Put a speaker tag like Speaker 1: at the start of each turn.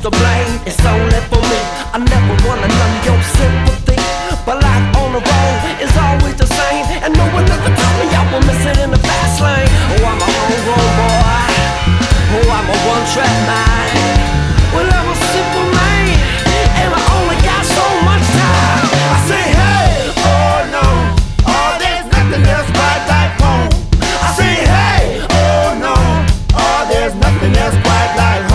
Speaker 1: to blame, it's only for me. I never wanna none of your sympathy, but life on the road is always the same, and no one ever told me I would miss it in the fast lane. Oh, I'm a homegrown boy, oh, I'm a one-track mind.